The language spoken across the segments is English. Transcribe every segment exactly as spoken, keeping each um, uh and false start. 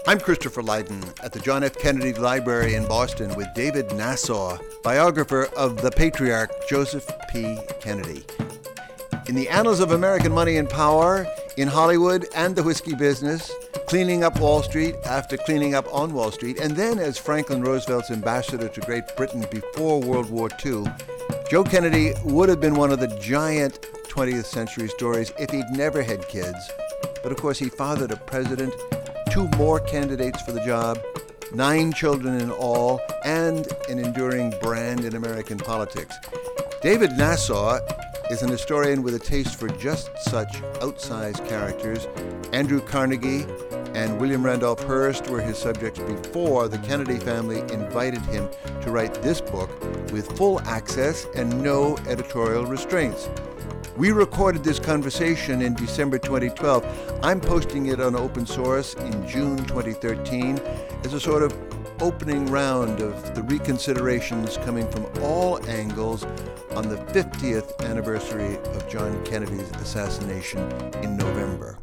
I'm Christopher Lydon at the John F. Kennedy Library in Boston with David Nasaw, biographer of the patriarch Joseph P. Kennedy. In the annals of American money and power, in Hollywood and the whiskey business, cleaning up Wall Street after cleaning up on Wall Street, and then as Franklin Roosevelt's ambassador to Great Britain before World War Two, Joe Kennedy would have been one of the giant twentieth century stories if he'd never had kids. But of course, he fathered a president, two more candidates for the job, nine children in all, and an enduring brand in American politics. David Nasaw is an historian with a taste for just such outsized characters. Andrew Carnegie and William Randolph Hearst were his subjects before the Kennedy family invited him to write this book with full access and no editorial restraints. We recorded this conversation in December twenty twelve. I'm posting it on open source in June twenty thirteen as a sort of opening round of the reconsiderations coming from all angles on the fiftieth anniversary of John Kennedy's assassination in November.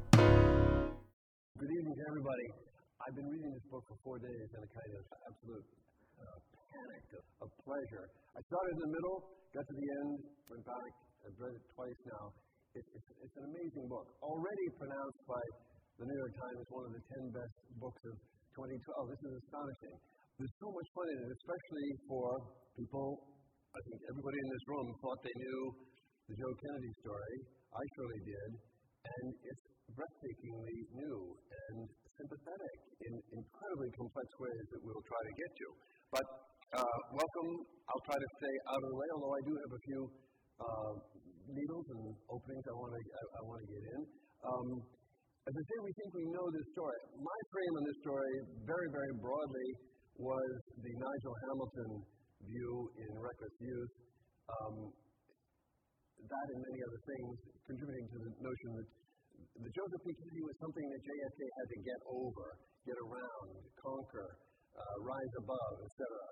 Good evening to everybody. I've been reading this book for four days in a kind of absolute uh, panic of, of pleasure. I started in the middle, got to the end, went back. I've read it twice now. It, it's, it's an amazing book. Already pronounced by the New York Times one of the ten best books of twenty twelve. This is astonishing. There's so much fun in it, especially for people. I think everybody in this room thought they knew the Joe Kennedy story. I surely did. And it's breathtakingly new and sympathetic in incredibly complex ways that we'll try to get to. But uh, welcome. I'll try to stay out of the way, although I do have a few Uh, needles and openings I want to I, I want to get in. Um, as I say, we think we know this story. My frame on this story, very, very broadly, was the Nigel Hamilton view in Reckless Youth. Um, that and many other things contributing to the notion that the Joseph P. Kennedy was something that J F K had to get over, get around, conquer, uh, rise above, et cetera.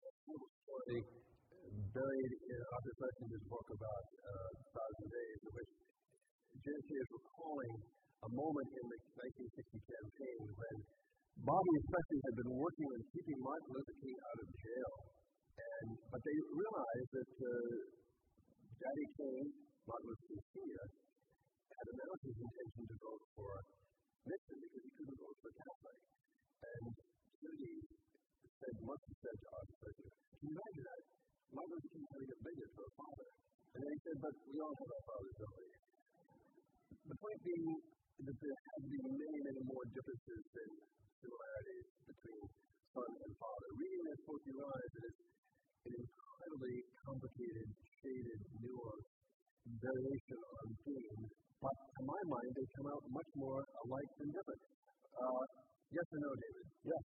Buried in Arthur Schlessinger's book about uh, Thousand Days, in which J F K is recalling a moment in the nineteen sixty campaign when Bobby especially had been working on keeping Martin Luther King out of jail. And, but they realized that uh, Daddy King, Martin Luther King Senior, had announced his intention to vote for Nixon because he couldn't vote for Catholic. And Kennedy said, must have said to Arthur Schlesinger, can you imagine that? Martin Luther King had to get bigger for a father. And then he said, but we all have our fathers, don't we? The point being that there had to be many, many more differences than similarities between son and father. Reading this book, you realize that it's an incredibly complicated, shaded, nuanced variation on themes. But to my mind, they come out much more alike than different. Uh, yes or no, David? Yes.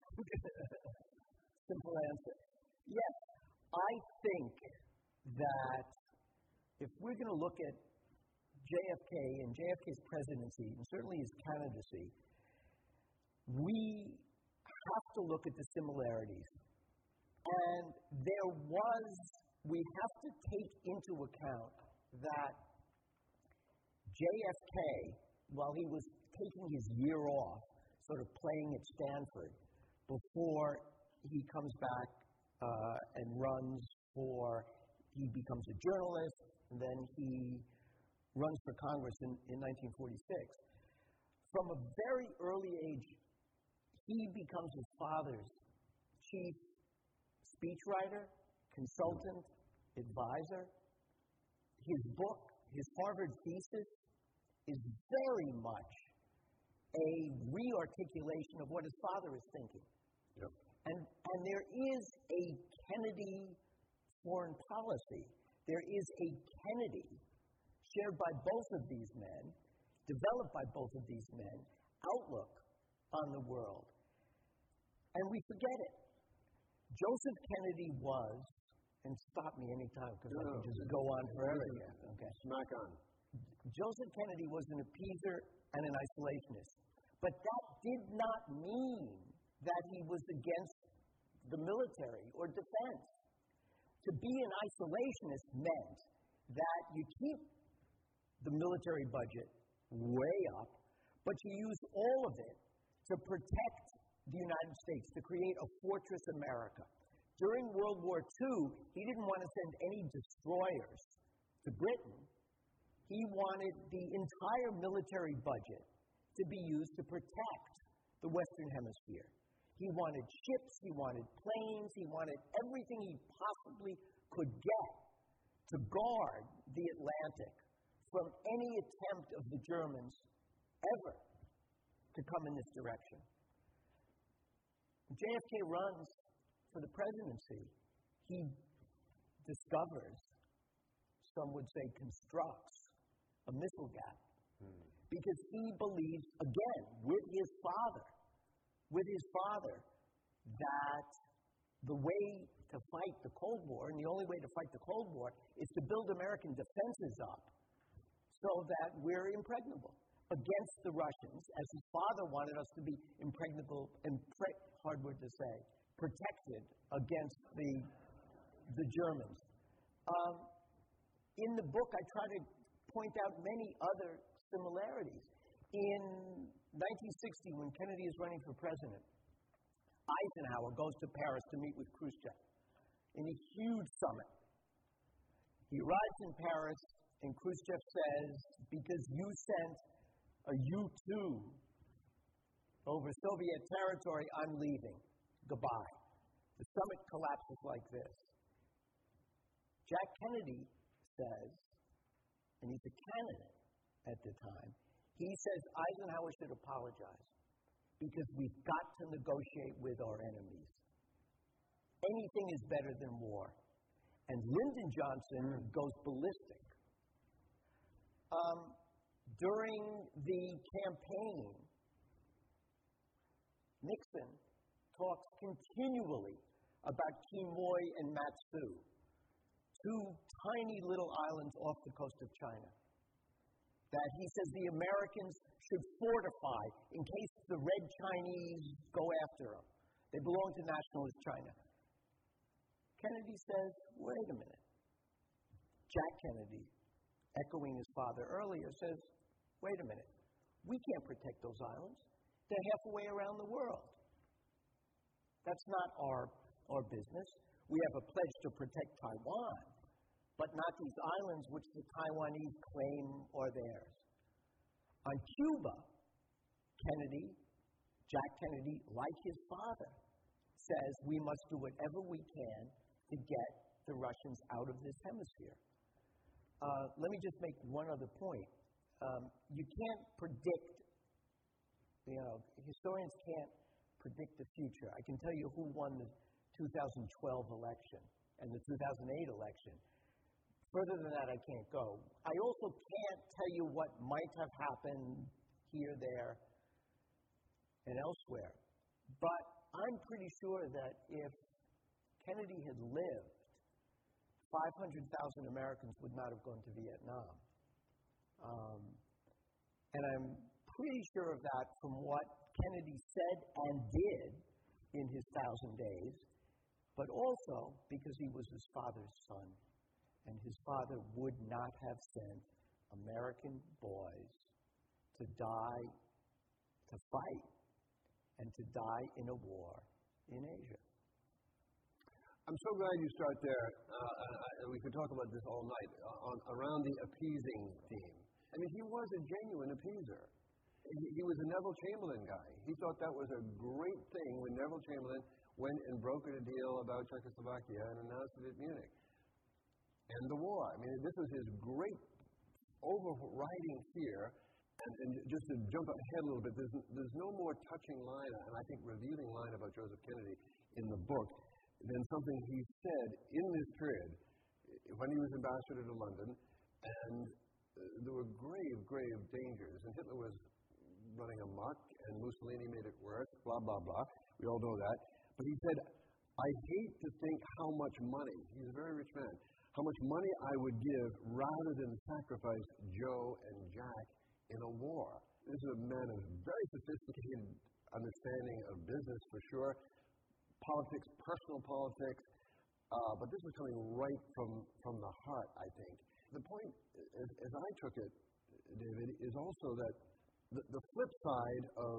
Simple answer. Yes. I think that if we're going to look at J F K and J F K's presidency, and certainly his candidacy, we have to look at the similarities. And there was, we have to take into account that J F K, while he was taking his year off, sort of playing at Stanford, before he comes back Uh, and runs for, he becomes a journalist, and then he runs for Congress in, in nineteen forty-six. From a very early age, he becomes his father's chief speechwriter, consultant, advisor. His book, his Harvard thesis, is very much a re-articulation of what his father is thinking. Yep. And, and there is a Kennedy foreign policy. There is a Kennedy shared by both of these men, developed by both of these men, outlook on the world. And we forget it. Joseph Kennedy was, and stop me anytime because no, I can just go on forever here. Okay. Smack on. Joseph Kennedy was an appeaser and an isolationist. But that did not mean that he was against the military or defense. To be an isolationist meant that you keep the military budget way up, but you use all of it to protect the United States, to create a fortress America. During World War Two, he didn't want to send any destroyers to Britain. He wanted the entire military budget to be used to protect the Western Hemisphere. He wanted ships, he wanted planes, he wanted everything he possibly could get to guard the Atlantic from any attempt of the Germans ever to come in this direction. When J F K runs for the presidency, he discovers, some would say constructs, a missile gap. Hmm. Because he believes, again, with his father, with his father, that the way to fight the Cold War, and the only way to fight the Cold War, is to build American defenses up so that we're impregnable against the Russians, as his father wanted us to be impregnable, impre- hard word to say, protected against the, the Germans. Um, in the book, I try to point out many other similarities. In nineteen sixty, when Kennedy is running for president, Eisenhower goes to Paris to meet with Khrushchev in a huge summit. He arrives in Paris, and Khrushchev says, because you sent a U two over Soviet territory, I'm leaving. Goodbye. The summit collapses like this. Jack Kennedy says, and he's a candidate at the time, he says Eisenhower should apologize because we've got to negotiate with our enemies. Anything is better than war. And Lyndon Johnson goes ballistic. Um, during the campaign, Nixon talks continually about Quemoy and Matsu, two tiny little islands off the coast of China, that he says the Americans should fortify in case the Red Chinese go after them. They belong to nationalist China. Kennedy says, wait a minute. Jack Kennedy, echoing his father earlier, says, wait a minute. We can't protect those islands. They're halfway around the world. That's not our, our business. We have a pledge to protect Taiwan, but not these islands which the Taiwanese claim are theirs. On Cuba, Kennedy, Jack Kennedy, like his father, says we must do whatever we can to get the Russians out of this hemisphere. Uh, let me just make one other point. Um, you can't predict, you know, historians can't predict the future. I can tell you who won the two thousand twelve election and the two thousand eight election. Further than that, I can't go. I also can't tell you what might have happened here, there, and elsewhere. But I'm pretty sure that if Kennedy had lived, five hundred thousand Americans would not have gone to Vietnam. Um, and I'm pretty sure of that from what Kennedy said and did in his thousand days, but also because he was his father's son. And his father would not have sent American boys to die, to fight, and to die in a war in Asia. I'm so glad you start there, uh, and we could talk about this all night, uh, on, around the appeasing theme. I mean, he was a genuine appeaser. He, he was a Neville Chamberlain guy. He thought that was a great thing when Neville Chamberlain went and brokered a deal about Czechoslovakia and announced it at Munich. And the war. I mean, this was his great overriding fear. And, and just to jump ahead a little bit, there's, there's no more touching line, and I think revealing line about Joseph Kennedy in the book than something he said in this period when he was ambassador to London, and uh, there were grave, grave dangers, and Hitler was running amok, and Mussolini made it worse, blah, blah, blah. We all know that. But he said, I hate to think how much money, he's a very rich man, how much money I would give rather than sacrifice Joe and Jack in a war. This is a man of very sophisticated understanding of business, for sure, politics, personal politics, uh, but this was coming right from, from the heart, I think. The point, as, as I took it, David, is also that the, the flip side of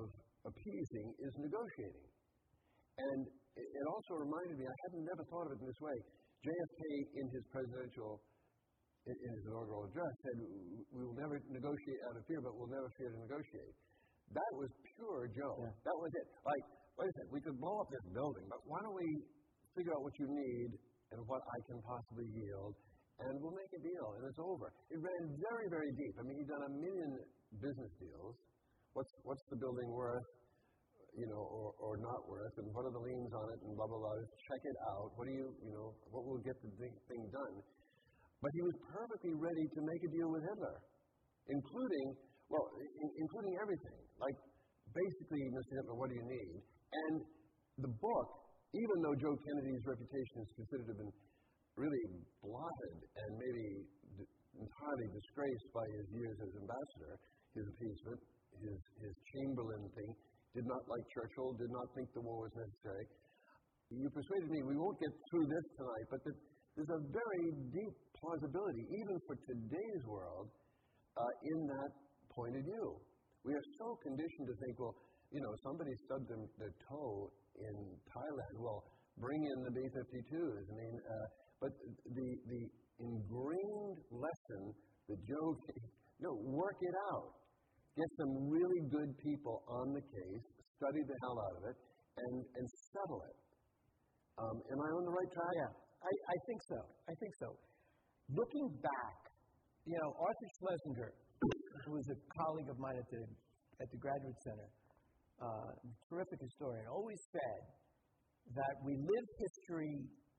appeasing is negotiating. And it, it also reminded me, I hadn't never thought of it in this way. J F K in his presidential, in, in his inaugural address said, we will never negotiate out of fear, but we'll never fear to negotiate. That was pure Joe. Yeah. That was it. Like, wait a second, we could blow up this building, but why don't we figure out what you need and what I can possibly yield, and we'll make a deal, and it's over. It ran very, very deep. I mean, he'd done a million business deals. What's what's the building worth, you know, or, or not worth, and what are the liens on it, and blah, blah, blah. Check it out. What do you, you know, what will get the thing done? But he was perfectly ready to make a deal with Hitler, including, well, in, including everything. Like, basically, Mister Hitler, what do you need? And the book, even though Joe Kennedy's reputation is considered to have been really blotted and maybe d- entirely disgraced by his years as ambassador, his appeasement, his, his Chamberlain thing, did not like Churchill, did not think the war was necessary. You persuaded me, we won't get through this tonight, but the, there's a very deep plausibility, even for today's world, uh, in that point of view. We are so conditioned to think, well, you know, somebody stubbed their, their toe in Thailand, well, bring in the B fifty-twos. I mean, uh, but the the ingrained lesson that Joe, no, work it out. Get some really good people on the case, study the hell out of it, and, and settle it. Um, am I on the right track? Yeah, I, I think so. I think so. Looking back, you know, Arthur Schlesinger, who was a colleague of mine at the at the Graduate Center, uh, terrific historian, always said that we live history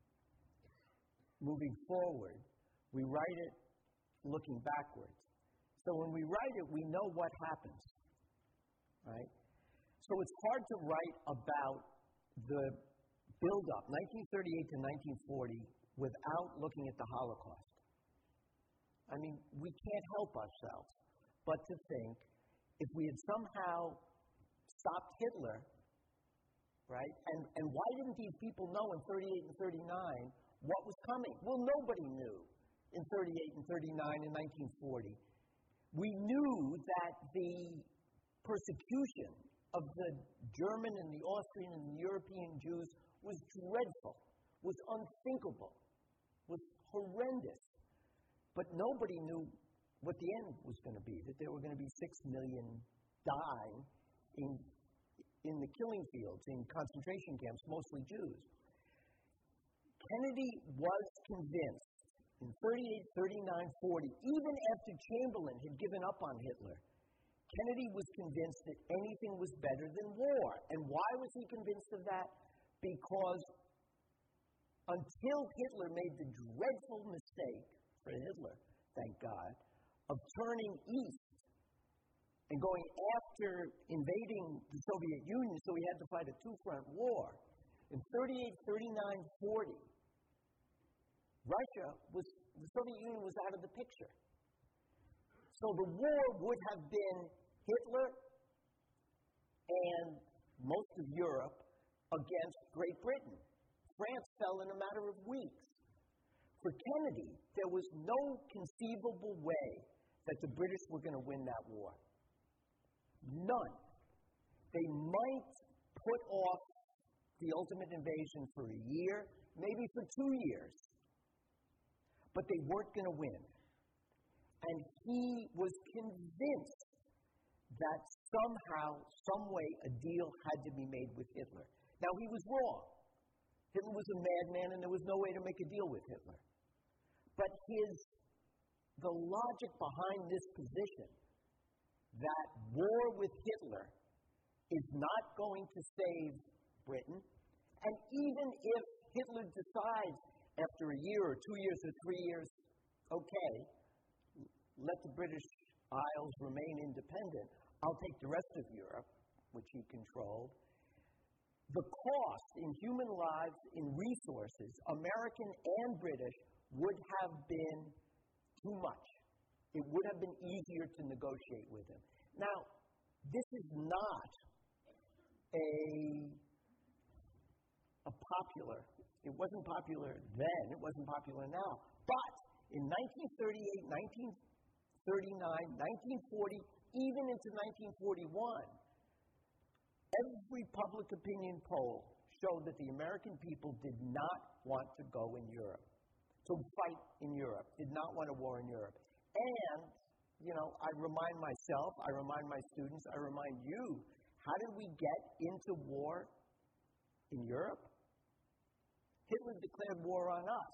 moving forward, we write it looking backwards. So when we write it, we know what happens, right? So it's hard to write about the build-up, nineteen thirty-eight to nineteen forty, without looking at the Holocaust. I mean, we can't help ourselves but to think if we had somehow stopped Hitler, right? And, and why didn't these people know in thirty-eight and thirty-nine what was coming? Well, nobody knew in thirty-eight and thirty-nine and nineteen forty. We knew that the persecution of the German and the Austrian and the European Jews was dreadful, was unthinkable, was horrendous. But nobody knew what the end was going to be, that there were going to be six million dying in, in the killing fields, in concentration camps, mostly Jews. Kennedy was convinced in thirty-eight, thirty-nine, forty, even after Chamberlain had given up on Hitler, Kennedy was convinced that anything was better than war. And why was he convinced of that? Because until Hitler made the dreadful mistake, for Hitler, thank God, of turning east and going after invading the Soviet Union, so he had to fight a two-front war. In thirty-eight, thirty-nine, forty, Russia was, the Soviet Union was out of the picture. So the war would have been Hitler and most of Europe against Great Britain. France fell in a matter of weeks. For Kennedy, there was no conceivable way that the British were going to win that war. None. They might put off the ultimate invasion for a year, maybe for two years, but they weren't going to win. And he was convinced that somehow, some way, a deal had to be made with Hitler. Now, he was wrong. Hitler was a madman, and there was no way to make a deal with Hitler. But his, the logic behind this position, that war with Hitler is not going to save Britain, and even if Hitler decides after a year or two years or three years, okay, let the British Isles remain independent, I'll take the rest of Europe, which he controlled. The cost in human lives, in resources, American and British, would have been too much. It would have been easier to negotiate with him. Now, this is not a, a popular, it wasn't popular then, it wasn't popular now, but in nineteen thirty-eight, nineteen thirty-nine, nineteen forty, even into nineteen forty-one, Every public opinion poll showed that the American people did not want to go in Europe, to fight in Europe, did not want a war in Europe. And, you know, I remind myself, I remind my students, I remind you, how did we get into war in Europe? Hitler declared war on us.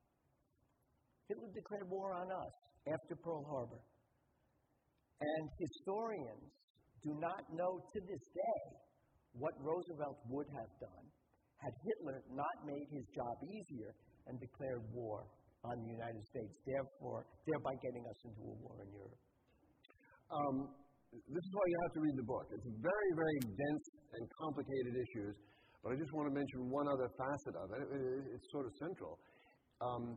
Hitler declared war on us after Pearl Harbor. And historians do not know to this day what Roosevelt would have done had Hitler not made his job easier and declared war on the United States, therefore, thereby getting us into a war in Europe. Um, this is why you have to read the book. It's very, very dense and complicated issues, but I just want to mention one other facet of it. it, it it's sort of central. Um,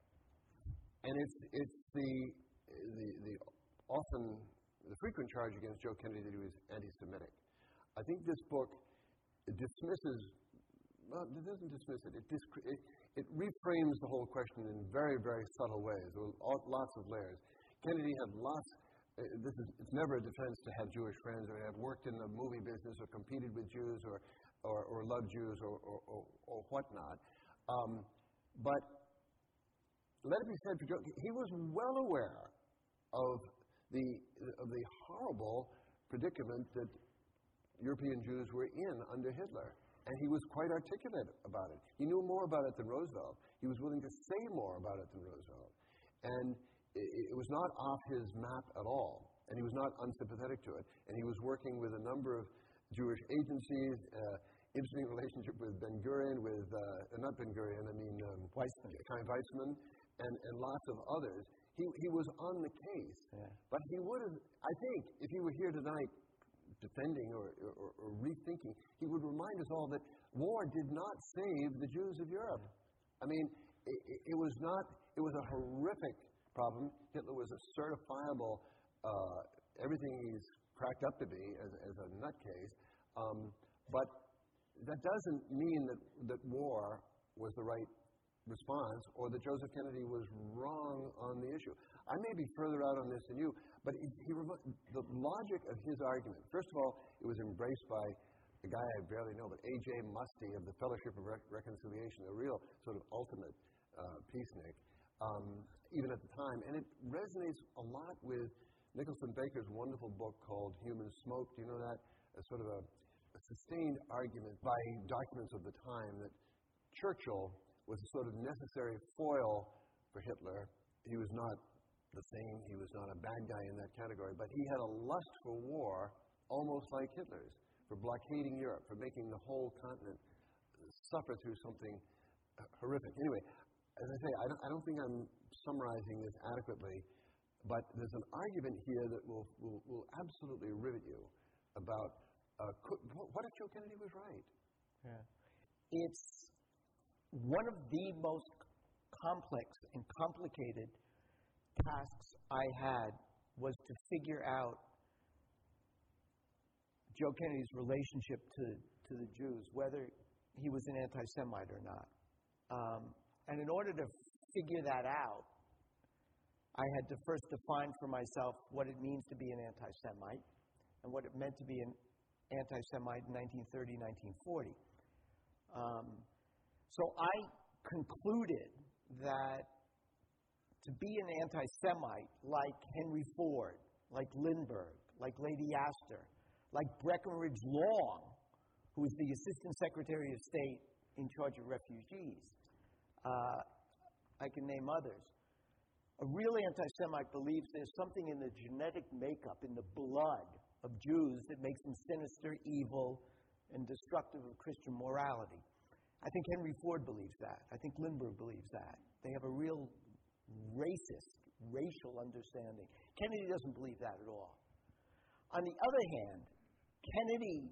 and it's, it's the, the, the often, the frequent charge against Joe Kennedy that he was anti-Semitic. I think this book dismisses, well, it doesn't dismiss it, it, disc- it, it reframes the whole question in very, very subtle ways, with lots of layers. Kennedy had lots, uh, this is, it's never a defense to have Jewish friends or have worked in the movie business or competed with Jews or, or, or loved Jews or, or, or, or whatnot. Um, but let it be said for Joe, he was well aware of the, of the horrible predicament that European Jews were in under Hitler. And he was quite articulate about it. He knew more about it than Roosevelt. He was willing to say more about it than Roosevelt. And it, it was not off his map at all. And he was not unsympathetic to it. And he was working with a number of Jewish agencies, uh, interesting relationship with Ben-Gurion, with, uh, not Ben-Gurion, I mean um, Weizmann. Chaim Weizmann, and, and lots of others. He, he was on the case. Yeah. But he would have, I think, if he were here tonight, defending or, or, or rethinking, he would remind us all that war did not save the Jews of Europe. I mean, it, it was not, it was a horrific problem. Hitler was a certifiable, uh, everything he's cracked up to be as, as a nutcase. Um, but that doesn't mean that, that war was the right response or that Joseph Kennedy was wrong on the issue. I may be further out on this than you, but he, he the logic of his argument, first of all, it was embraced by a guy I barely know, but A J Muste of the Fellowship of Re- Reconciliation, a real sort of ultimate uh, peacenik, um, even at the time. And it resonates a lot with Nicholson Baker's wonderful book called Human Smoke. Do you know that? A sort of a, a sustained argument by documents of the time that Churchill was a sort of necessary foil for Hitler. He was not the same, he was not a bad guy in that category, but he had a lust for war almost like Hitler's, for blockading Europe, for making the whole continent suffer through something horrific. Anyway, as I say, I don't, I don't think I'm summarizing this adequately, but there's an argument here that will, will, will absolutely rivet you about uh, could, what if Joe Kennedy was right? Yeah. It's one of the most complex and complicated tasks I had was to figure out Joe Kennedy's relationship to, to the Jews, whether he was an anti-Semite or not. Um, and in order to figure that out, I had to first define for myself what it means to be an anti-Semite and what it meant to be an anti-Semite in nineteen thirty, nineteen forty. Um, so I concluded that to be an anti-Semite like Henry Ford, like Lindbergh, like Lady Astor, like Breckinridge Long, who was the Assistant Secretary of State in charge of refugees, uh, I can name others. A real anti-Semite believes there's something in the genetic makeup, in the blood of Jews that makes them sinister, evil, and destructive of Christian morality. I think Henry Ford believes that. I think Lindbergh believes that. They have a real racist, racial understanding. Kennedy doesn't believe that at all. On the other hand, Kennedy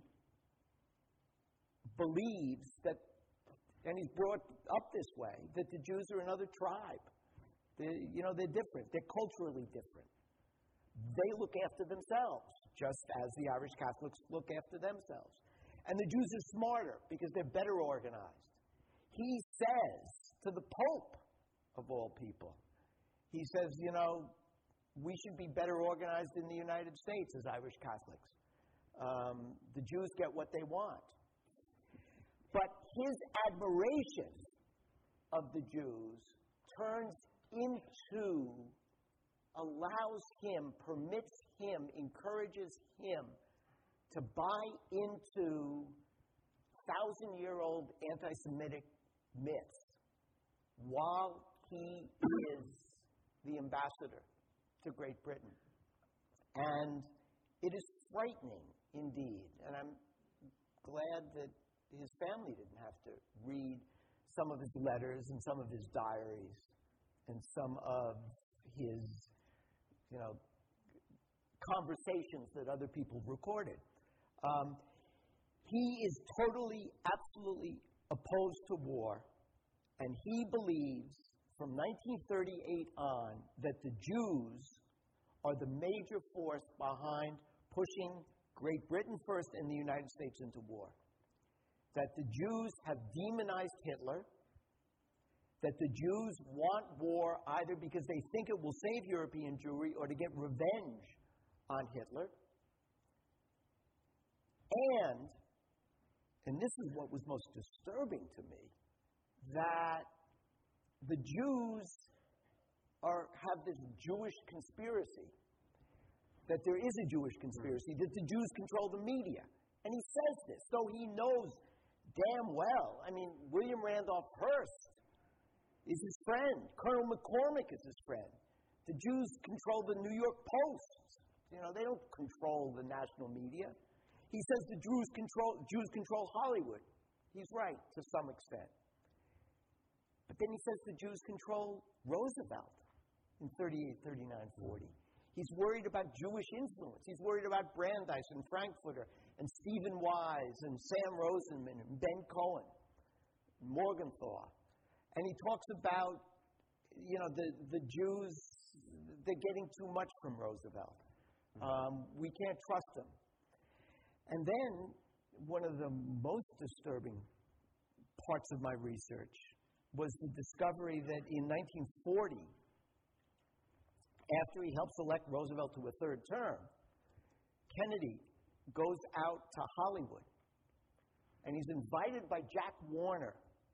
believes that, and he's brought up this way, that the Jews are another tribe. They, you know, they're different. They're culturally different. They look after themselves, just as the Irish Catholics look after themselves. And the Jews are smarter because they're better organized. He says to the Pope, of all people, he says, you know, we should be better organized in the United States as Irish Catholics. Um, the Jews get what they want. But his admiration of the Jews turns into, allows him, permits him, encourages him to buy into thousand-year-old anti-Semitic myths while he is the ambassador to Great Britain. And it is frightening indeed. And I'm glad that his family didn't have to read some of his letters and some of his diaries and some of his, you know, conversations that other people recorded. Um, he is totally, absolutely opposed to war, and he believes from nineteen thirty-eight on that the Jews are the major force behind pushing Great Britain first and the United States into war. That the Jews have demonized Hitler, that the Jews want war either because they think it will save European Jewry or to get revenge on Hitler. And, and this is what was most disturbing to me, that the Jews are, have this Jewish conspiracy, that there is a Jewish conspiracy, that the Jews control the media. And he says this, though he knows damn well. I mean, William Randolph Hearst is his friend. Colonel McCormick is his friend. The Jews control the New York Post. You know, they don't control the national media. He says the Jews control, Jews control Hollywood. He's right to some extent. But then he says the Jews control Roosevelt in thirty-eight, thirty-nine, forty. He's worried about Jewish influence. He's worried about Brandeis and Frankfurter and Stephen Wise and Sam Rosenman and Ben Cohen, and Morgenthau. And he talks about, you know, the, the Jews, they're getting too much from Roosevelt. Um, we can't trust them. And then one of the most disturbing parts of my research was the discovery that in nineteen forty, after he helps elect Roosevelt to a third term, Kennedy goes out to Hollywood, and he's invited by Jack Warner.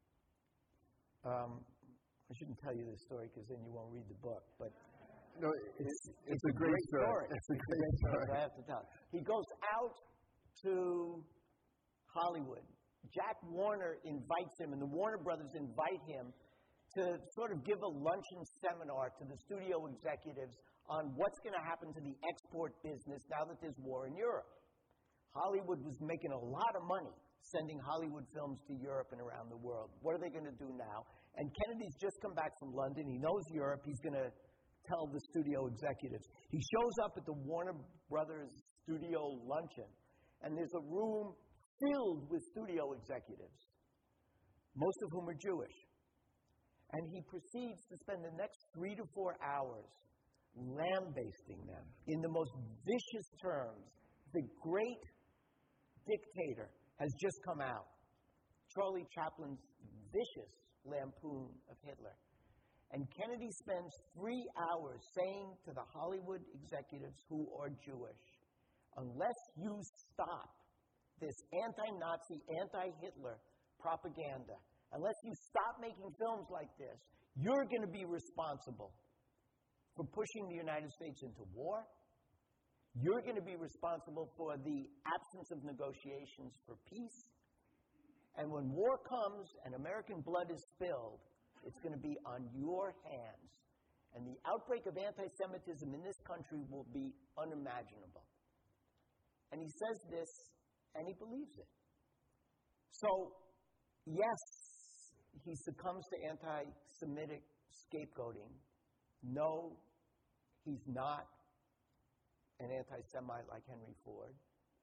Um, I shouldn't tell you this story because then you won't read the book, but no, it's, it's, it's a, a great, great story. story. It's a great, great story. story. I have to tell. He goes out to Hollywood. Jack Warner invites him, and the Warner Brothers invite him to sort of give a luncheon seminar to the studio executives on what's going to happen to the export business now that there's war in Europe. Hollywood was making a lot of money sending Hollywood films to Europe and around the world. What are they going to do now? And Kennedy's just come back from London. He knows Europe. He's going to tell the studio executives. He shows up at the Warner Brothers studio luncheon, and there's a room filled with studio executives, most of whom are Jewish. And he proceeds to spend the next three to four hours lambasting them in the most vicious terms. The great dictator has just come out. Charlie Chaplin's vicious lampoon of Hitler. And Kennedy spends three hours saying to the Hollywood executives who are Jewish, unless you stop this anti-Nazi, anti-Hitler propaganda, unless you stop making films like this, you're going to be responsible for pushing the United States into war. You're going to be responsible for the absence of negotiations for peace. And when war comes and American blood is spilled, it's going to be on your hands. And the outbreak of anti-Semitism in this country will be unimaginable. And he says this, and he believes it. So, yes, he succumbs to anti-Semitic scapegoating. No, he's not an anti-Semite like Henry Ford.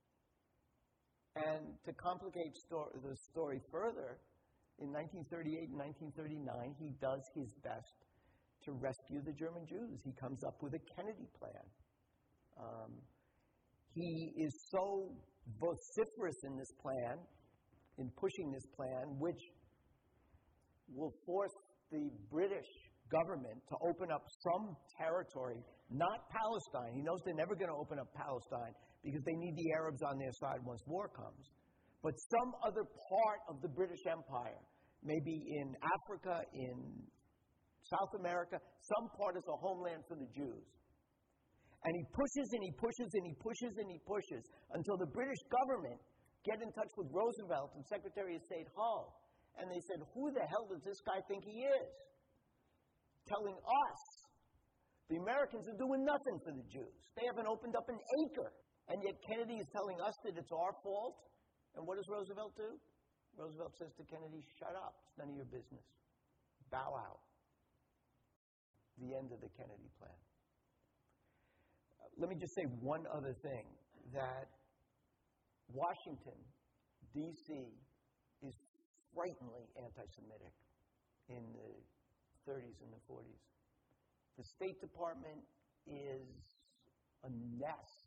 And to complicate sto- the story further, in nineteen thirty-eight and nineteen thirty-nine, he does his best to rescue the German Jews. He comes up with a Kennedy plan. Um, he is so vociferous in this plan, in pushing this plan, which will force the British government to open up some territory, not Palestine. He knows they're never going to open up Palestine because they need the Arabs on their side once war comes. But some other part of the British Empire, maybe in Africa, in South America, some part is a homeland for the Jews. And he pushes and he pushes and he pushes and he pushes until the British government get in touch with Roosevelt and Secretary of State Hull. And they said, who the hell does this guy think he is? Telling us the Americans are doing nothing for the Jews. They haven't opened up an acre. And yet Kennedy is telling us that it's our fault. And what does Roosevelt do? Roosevelt says to Kennedy, shut up. It's none of your business. Bow out. The end of the Kennedy plan. Uh, let me just say one other thing, that Washington, D C is frighteningly anti-Semitic in the thirties and the forties. The State Department is a nest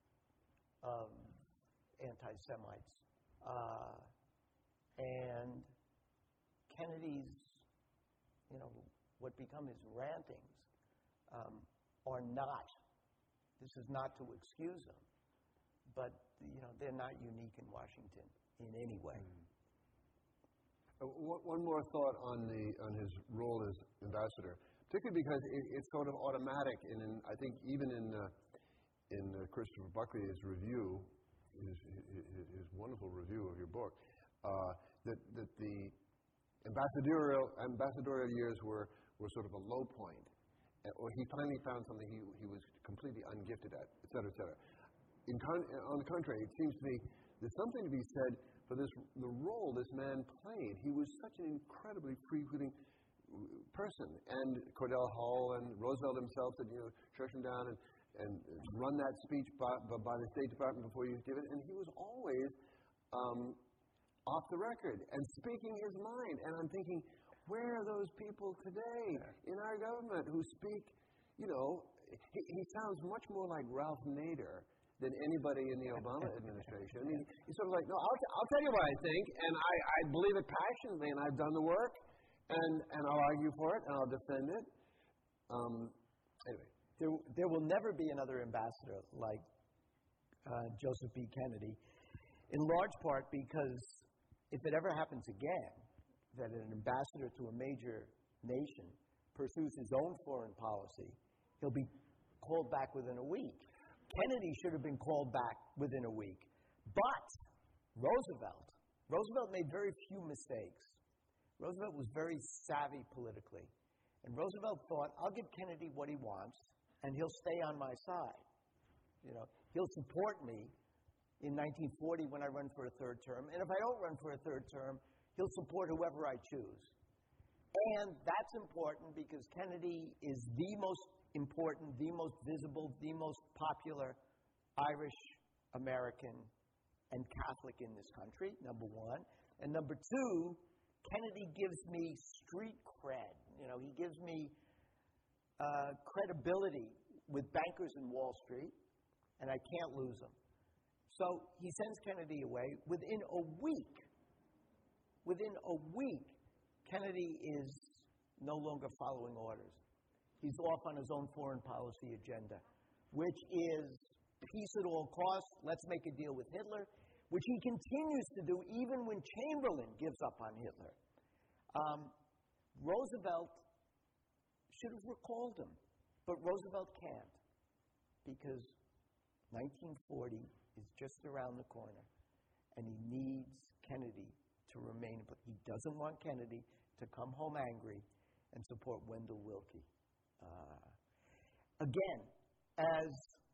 of anti-Semites. Uh, and Kennedy's, you know, what become his rantings um, are not, this is not to excuse them, but, you know, they're not unique in Washington in any way. Mm. Uh, one more thought on the on his role as ambassador, particularly because it, it's sort of automatic, and in, I think even in uh, in uh, Christopher Buckley's review, his, his, his wonderful review of your book, uh, that that the ambassadorial ambassadorial years were were sort of a low point, or he finally found something he he was completely ungifted at, et cetera, et cetera. In con- on the contrary, it seems to me there's something to be said for this the role this man played. He was such an incredibly free-wheeling person, and Cordell Hull and Roosevelt himself said, you know, shush him down and, and run that speech by, by the State Department before you give it. And he was always um, off the record and speaking his mind. And I'm thinking, where are those people today in our government who speak, you know, he, he sounds much more like Ralph Nader than anybody in the Obama administration. I mean, he's sort of like, no, I'll, t- I'll tell you what I think, and I, I believe it passionately, and I've done the work, and, and I'll argue for it, and I'll defend it. Um, anyway. There, there will never be another ambassador like uh, Joseph B. Kennedy, in large part because if it ever happens again, that an ambassador to a major nation pursues his own foreign policy, he'll be called back within a week. Kennedy should have been called back within a week. But Roosevelt, Roosevelt made very few mistakes. Roosevelt was very savvy politically. And Roosevelt thought, I'll give Kennedy what he wants, and he'll stay on my side. You know, he'll support me in nineteen forty when I run for a third term. And if I don't run for a third term, he'll support whoever I choose. And that's important because Kennedy is the most important, the most visible, the most popular Irish American and Catholic in this country, number one. And number two, Kennedy gives me street cred. You know, he gives me uh, credibility with bankers in Wall Street, and I can't lose him. So he sends Kennedy away. Within a week, within a week, Kennedy is no longer following orders. He's off on his own foreign policy agenda, which is peace at all costs, let's make a deal with Hitler, which he continues to do even when Chamberlain gives up on Hitler. Um, Roosevelt should have recalled him, but Roosevelt can't because nineteen forty is just around the corner, and he needs Kennedy to remain. But he doesn't want Kennedy to come home angry and support Wendell Willkie. Uh, again, as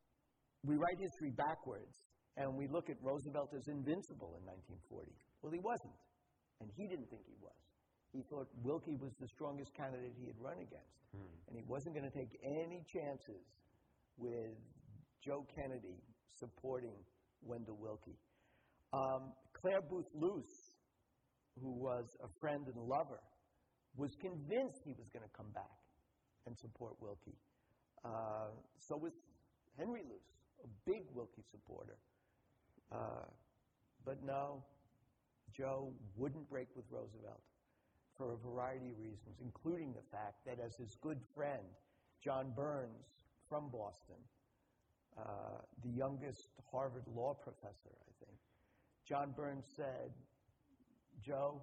we write history backwards and we look at Roosevelt as invincible in nineteen forty, well, he wasn't, and he didn't think he was. He thought Willkie was the strongest candidate he had run against, hmm. and he wasn't going to take any chances with Joe Kennedy supporting Wendell Willkie. Um, Clare Boothe Luce, who was a friend and lover, was convinced he was going to come back and support Willkie. Uh, so was Henry Luce, a big Willkie supporter. Uh, but no, Joe wouldn't break with Roosevelt for a variety of reasons, including the fact that as his good friend, John Burns from Boston, uh, the youngest Harvard law professor, I think. John Burns said, Joe,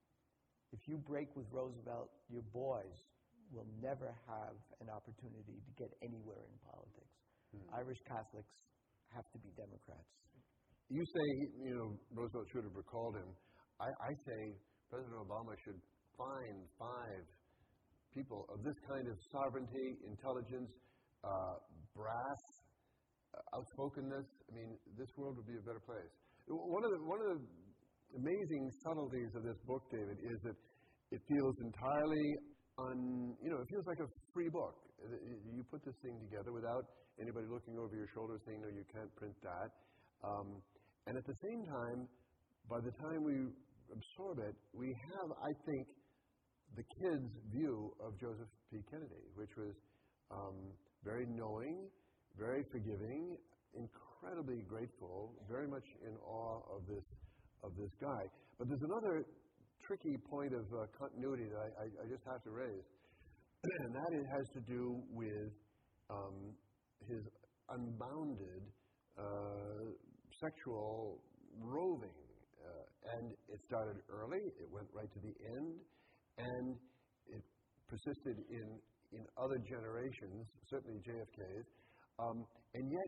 if you break with Roosevelt, your boys will never have an opportunity to get anywhere in politics. Mm. Irish Catholics have to be Democrats. You say, you know, Roosevelt should have recalled him. I, I say President Obama should find five people of this kind of sovereignty, intelligence, uh, brass, uh, outspokenness. I mean, this world would be a better place. One of the one of the amazing subtleties of this book, David, is that it feels entirely un, you know, it feels like a free book. You put this thing together without anybody looking over your shoulder saying, no, you can't print that. Um, and at the same time, by the time we absorb it, we have, I think, the kids' view of Joseph P. Kennedy, which was um, very knowing, very forgiving, incredibly grateful, very much in awe of this of this guy. But there's another tricky point of uh, continuity that I, I, I just have to raise, and that it has to do with um, his unbounded uh, sexual roving. Uh, and it started early, it went right to the end, and it persisted in, in other generations, certainly J F K's. Um, and yet,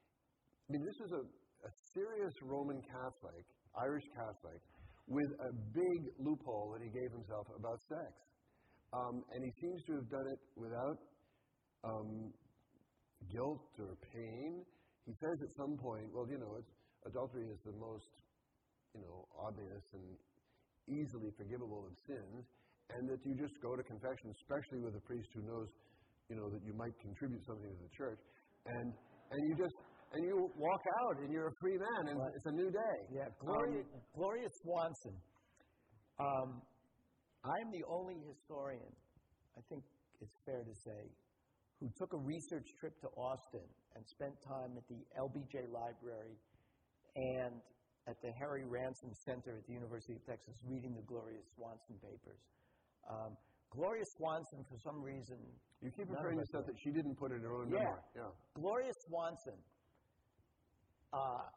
I mean, this is a, a serious Roman Catholic, Irish Catholic, with a big loophole that he gave himself about sex. Um, and he seems to have done it without um, guilt or pain. He says at some point, well, you know, it's, adultery is the most, you know, obvious and easily forgivable of sins, and that you just go to confession, especially with a priest who knows, you know, that you might contribute something to the church, and and you just and you walk out and you're a free man, and right. It's a new day. Yeah, Gloria, um, Gloria Swanson. Um, I'm the only historian, I think it's fair to say, who took a research trip to Austin and spent time at the L B J Library and at the Harry Ransom Center at the University of Texas reading the Gloria Swanson papers. Um, Gloria Swanson, for some reason... You keep referring to stuff that she didn't put in her own yeah. memoir. Yeah. Gloria Swanson, uh,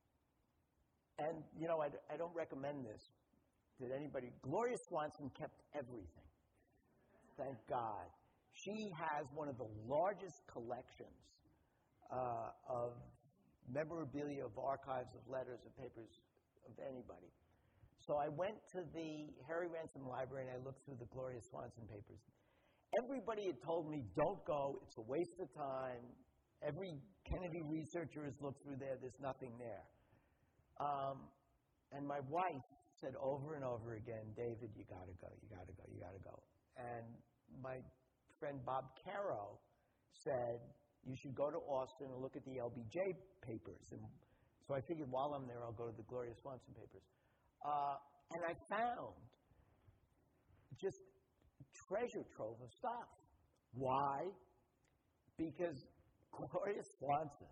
and, you know, I, I don't recommend this to anybody. Gloria Swanson kept everything. Thank God. She has one of the largest collections uh, of memorabilia, of archives, of letters, of papers, of anybody. So I went to the Harry Ransom Library and I looked through the Gloria Swanson papers. Everybody had told me, don't go, it's a waste of time. Every Kennedy researcher has looked through there, there's nothing there. Um, and my wife said over and over again, David, you gotta go, you gotta go, you gotta go. And my friend Bob Caro said, you should go to Austin and look at the L B J papers. And so I figured while I'm there, I'll go to the Gloria Swanson papers. Uh, and I found just treasure trove of stuff. Why? Because Gloria Swanson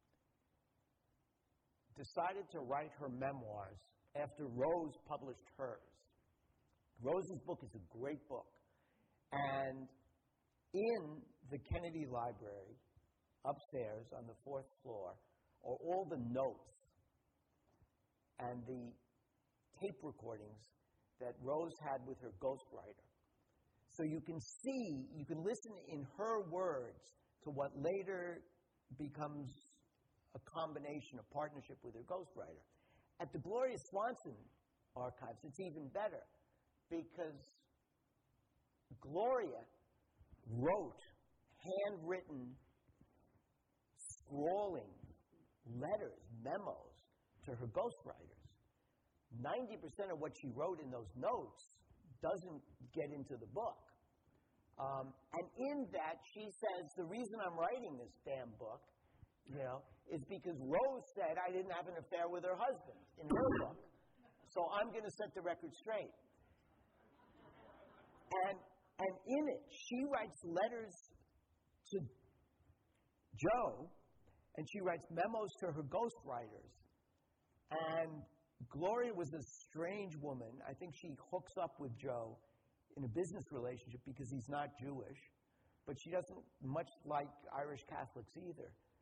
decided to write her memoirs after Rose published hers. Rose's book is a great book. And in the Kennedy Library, upstairs on the fourth floor, are all the notes and the tape recordings that Rose had with her ghostwriter. So you can see, you can listen in her words to what later becomes a combination, a partnership with her ghostwriter. At the Gloria Swanson archives, it's even better because Gloria wrote handwritten, scrawling letters, memos to her ghostwriters. ninety percent of what she wrote in those notes doesn't get into the book. Um, and in that, she says, the reason I'm writing this damn book, you know, is because Rose said I didn't have an affair with her husband in her book. So I'm going to set the record straight. And, and in it, she writes letters to Joe, and she writes memos to her ghostwriters. And Gloria was a strange woman. I think she hooks up with Joe in a business relationship because he's not Jewish, but she doesn't much like Irish Catholics either.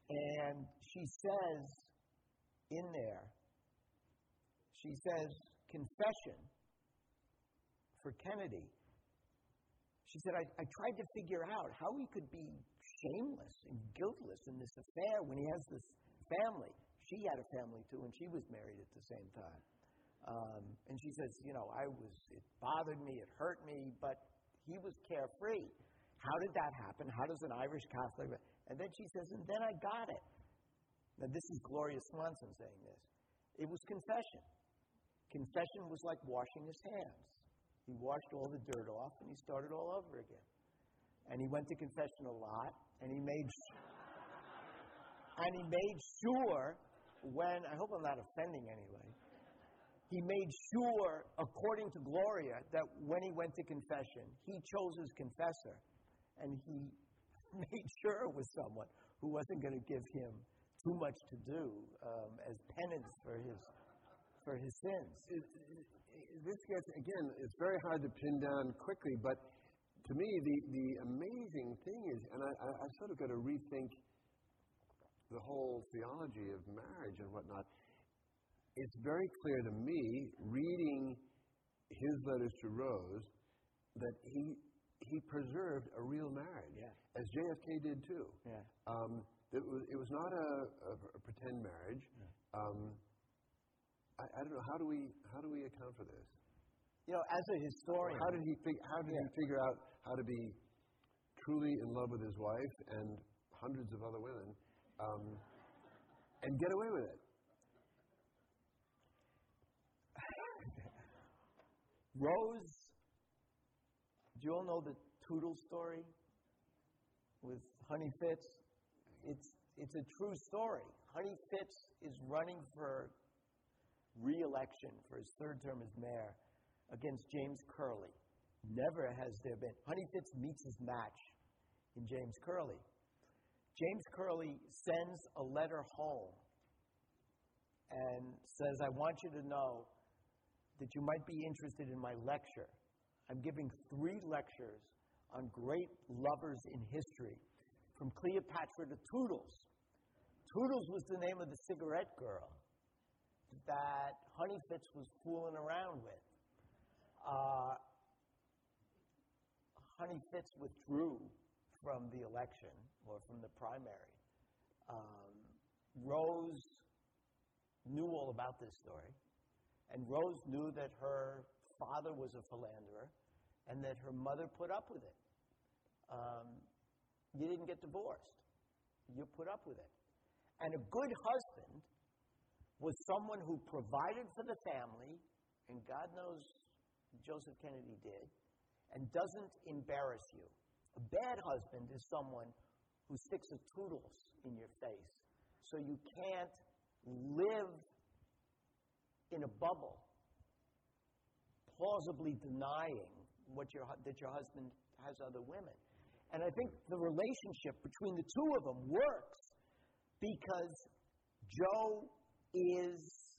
And she says in there, she says, confession for Kennedy. She said, I, I tried to figure out how he could be shameless and guiltless in this affair when he has this family. She had a family too, and she was married at the same time. Um, and she says, you know, I was, it bothered me, it hurt me, but he was carefree. How did that happen? How does an Irish Catholic? And then she says, and then I got it. Now, this is Gloria Swanson saying this. It was confession. Confession was like washing his hands. He washed all the dirt off, and he started all over again. And he went to confession a lot, and he made and he made sure when, I hope I'm not offending anybody, he made sure, according to Gloria, that when he went to confession, he chose his confessor, and he made sure it was someone who wasn't going to give him too much to do um, as penance for his for his sins. It, it, this gets, again, it's very hard to pin down quickly, but to me, the, the amazing thing is, and I, I, I sort of got to rethink the whole theology of marriage and whatnot. It's very clear to me, reading his letters to Rose, that he he preserved a real marriage, yeah. as J F K did too. Yeah. Um, it was it was not a, a, a pretend marriage. Yeah. Um, I, I don't know, how do we how do we account for this? You know, as a historian, how did he fig- how did yeah. he figure out how to be truly in love with his wife and hundreds of other women, um, and get away with it? Rose, do you all know the Toodle story with Honey Fitz? It's it's a true story. Honey Fitz is running for re-election for his third term as mayor against James Curley. Never has there been. Honey Fitz meets his match in James Curley. James Curley sends a letter home and says, I want you to know that you might be interested in my lecture. I'm giving three lectures on great lovers in history, from Cleopatra to Toodles. Toodles was the name of the cigarette girl that Honey Fitz was fooling around with. Uh, Honey Fitz withdrew from the election, or from the primary. Um, Rose knew all about this story. And Rose knew that her father was a philanderer and that her mother put up with it. Um, you didn't get divorced. You put up with it. And a good husband was someone who provided for the family, and God knows Joseph Kennedy did, and doesn't embarrass you. A bad husband is someone who sticks a Toodles in your face so you can't live in a bubble, plausibly denying what your, that your husband has other women. And I think the relationship between the two of them works because Joe is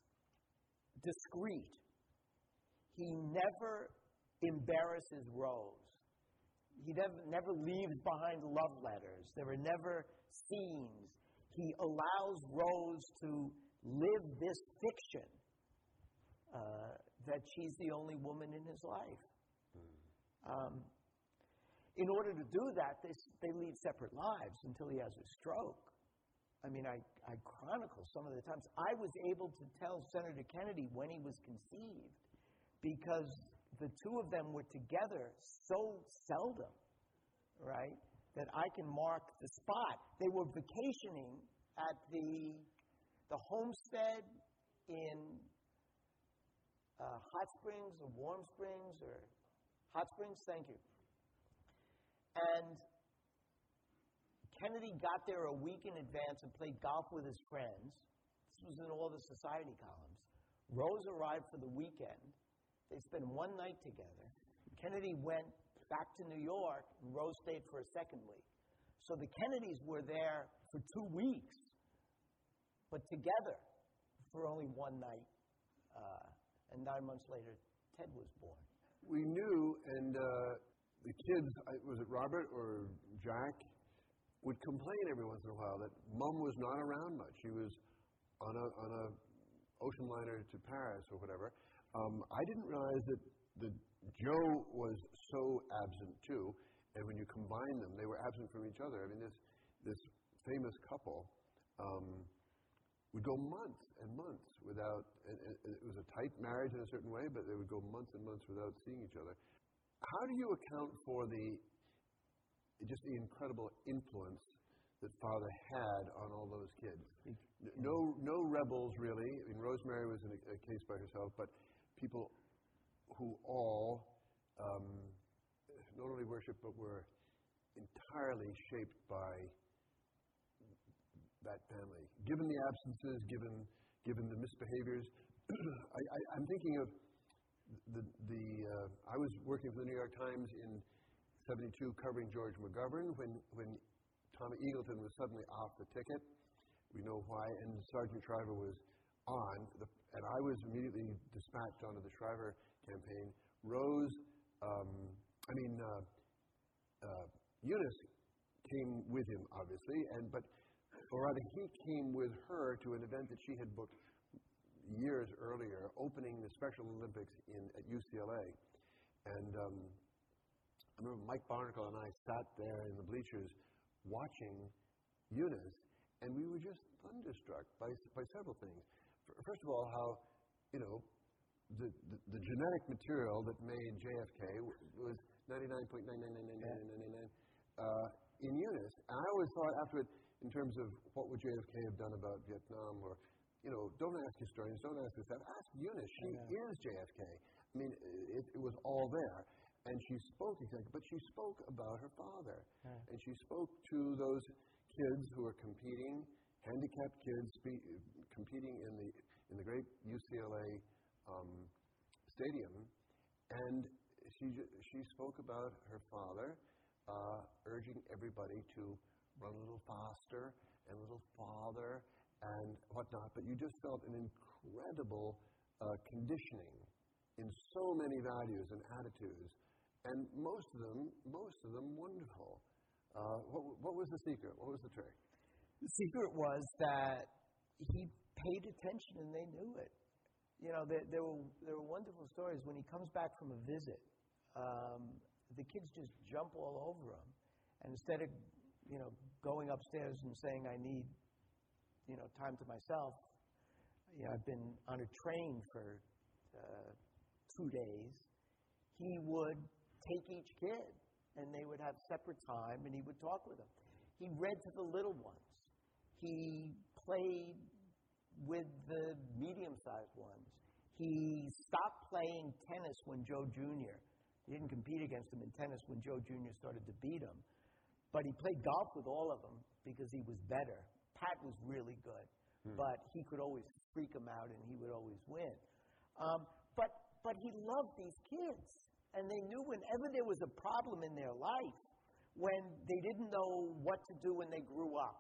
discreet. He never embarrasses Rose. He never, never leaves behind love letters. There are never scenes. He allows Rose to live this fiction. Uh, that she's the only woman in his life. Mm. Um, in order to do that, they, they lead separate lives until he has a stroke. I mean, I, I chronicle some of the times. I was able to tell Senator Kennedy when he was conceived because the two of them were together so seldom, right, that I can mark the spot. They were vacationing at the, the homestead in Uh, Hot Springs or Warm Springs or Hot Springs, thank you. And Kennedy got there a week in advance and played golf with his friends. This was in all the society columns. Rose arrived for the weekend. They spent one night together. Kennedy went back to New York, and Rose stayed for a second week. So the Kennedys were there for two weeks, but together for only one night. Uh, And nine months later, Ted was born. We knew, and uh, the kids, was it Robert or Jack, would complain every once in a while that Mom was not around much. She was on a on a ocean liner to Paris or whatever. Um, I didn't realize that that Joe was so absent too, and when you combine them, they were absent from each other. I mean, this this famous couple um, would go months and months without. And, and it was a tight marriage in a certain way, but they would go months and months without seeing each other. How do you account for the just the incredible influence that Father had on all those kids? No, no rebels really. I mean, Rosemary was in a, a case by herself, but people who all um, not only worshiped but were entirely shaped by that family. Given the absences, given given the misbehaviors, I, I, I'm thinking of the the. Uh, I was working for the New York Times in seventy-two, covering George McGovern when when Tommy Eagleton was suddenly off the ticket. We know why, and Sergeant Shriver was on, the, and I was immediately dispatched onto the Shriver campaign. Rose, um, I mean, uh, uh, Eunice came with him, obviously, and but, or rather, he came with her to an event that she had booked years earlier, opening the Special Olympics in at U C L A. And um, I remember Mike Barnacle and I sat there in the bleachers watching Eunice, and we were just thunderstruck by by several things. First of all, how, you know, the, the, the genetic material that made J F K was ninety-nine point nine nine nine nine nine nine nine uh, in Eunice. And I always thought after it, in terms of what would J F K have done about Vietnam, or, you know, don't ask historians, don't ask this, ask Eunice. She is J F K. I mean, it, it was all there. And she spoke exactly, but she spoke about her father. Yeah. And she spoke to those kids who were competing, handicapped kids spe- competing in the in the great U C L A um, stadium, and she she spoke about her father, uh, urging everybody to run a little faster and a little farther and whatnot. But you just felt an incredible uh, conditioning in so many values and attitudes. And most of them, most of them wonderful. Uh, what, what was the secret? What was the trick? The secret was that he paid attention and they knew it. You know, there, there were there were wonderful stories. When he comes back from a visit, um, the kids just jump all over him. And instead of, you know, going upstairs and saying, I need, you know, time to myself, you know, I've been on a train for uh, two days, he would take each kid, and they would have separate time, and he would talk with them. He read to the little ones. He played with the medium-sized ones. He stopped playing tennis when Joe Junior He didn't compete against him in tennis when Joe Junior started to beat him. But he played golf with all of them because he was better. Pat was really good, hmm. but he could always freak him out, and he would always win. Um, but but he loved these kids. And they knew whenever there was a problem in their life, when they didn't know what to do when they grew up.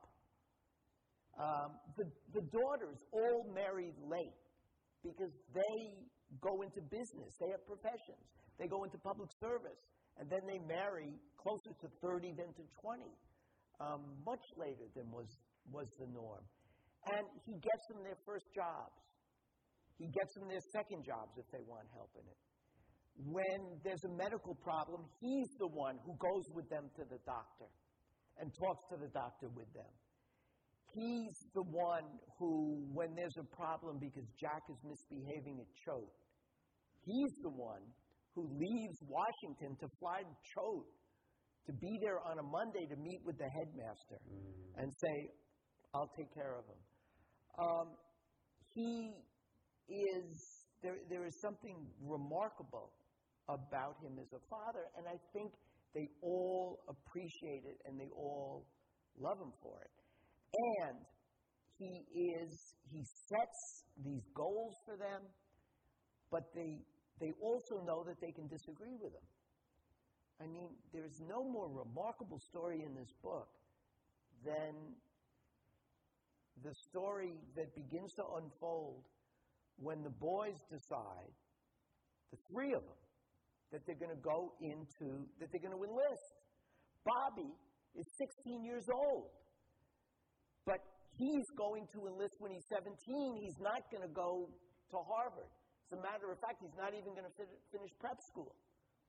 Um, the, the daughters all married late because they go into business. They have professions. They go into public service. And then they marry closer to thirty than to twenty, um, much later than was, was the norm. And he gets them their first jobs. He gets them their second jobs if they want help in it. When there's a medical problem, he's the one who goes with them to the doctor and talks to the doctor with them. He's the one who, when there's a problem because Jack is misbehaving at Choate, he's the one who leaves Washington to fly to Choate to be there on a Monday to meet with the headmaster mm. and say, I'll take care of him. Um, he is, there, there is something remarkable about him as a father, and I think they all appreciate it and they all love him for it. And he is, he sets these goals for them, but they they also know that they can disagree with him. I mean, there's no more remarkable story in this book than the story that begins to unfold when the boys decide, the three of them, that they're going to go into, that they're going to enlist. Bobby is sixteen years old. But he's going to enlist when he's seventeen. He's not going to go to Harvard. As a matter of fact, he's not even going to fin- finish prep school.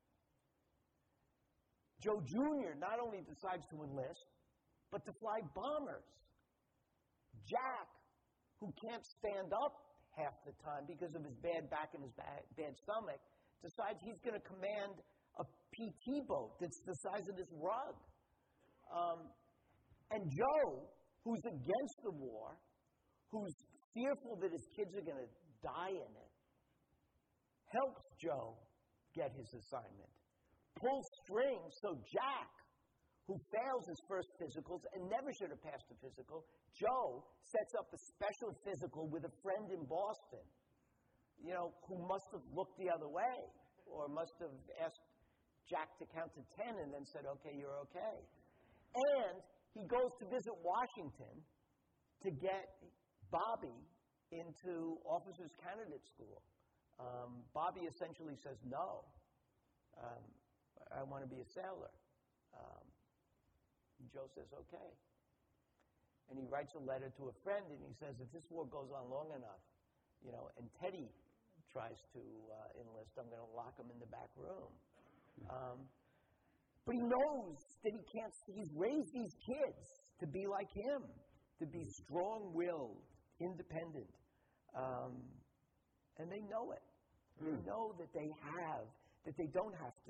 Joe Junior not only decides to enlist, but to fly bombers. Jack, who can't stand up half the time because of his bad back and his bad, bad stomach, decides he's going to command a P T boat that's the size of this rug. Um, and Joe, who's against the war, who's fearful that his kids are going to die in it, helps Joe get his assignment. Pulls strings so Jack, who fails his first physicals and never should have passed a physical, Joe sets up a special physical with a friend in Boston, you know, who must have looked the other way or must have asked Jack to count to ten and then said, okay, you're okay. And he goes to visit Washington to get Bobby into Officers Candidate School. Um, Bobby essentially says, no, um, I want to be a sailor. Um, Joe says, okay. And he writes a letter to a friend, and he says, if this war goes on long enough, you know, and Teddy tries to uh, enlist, I'm going to lock him in the back room. Um, but he knows that he can't, he's raised these kids to be like him, to be strong-willed, independent. Um, and they know it. They know that they have, that they don't have to,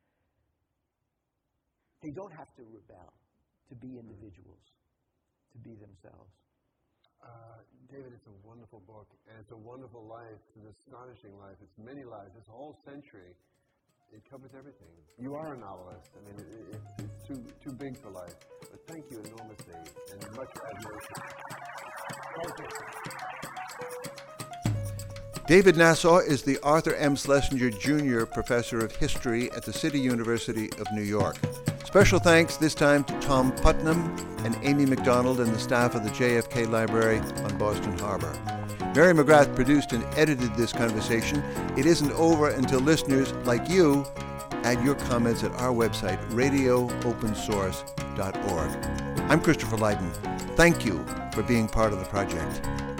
they don't have to rebel to be individuals, to be themselves. Uh, David, it's a wonderful book, and it's a wonderful life. It's an astonishing life. It's many lives. It's a whole century. It covers everything. You are a novelist. I mean, it, it, it's too too big for life. But thank you enormously, and much admiration. Thank you. David Nasaw is the Arthur M. Schlesinger Junior Professor of History at the City University of New York. Special thanks this time to Tom Putnam and Amy McDonald and the staff of the J F K Library on Boston Harbor. Mary McGrath produced and edited this conversation. It isn't over until listeners like you add your comments at our website, radio open source dot org. I'm Christopher Lydon. Thank you for being part of the project.